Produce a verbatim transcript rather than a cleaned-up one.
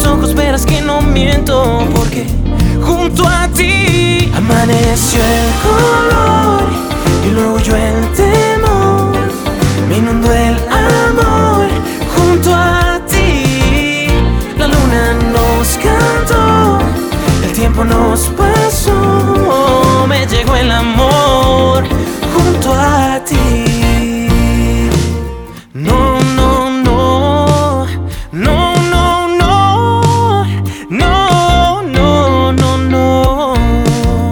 mis ojos verás que no miento, porque junto a ti amaneció el color y luego yo el temor. Me inundó el amor junto a ti. La luna nos cantó, el tiempo nos pasó. Me llegó el amor junto a ti.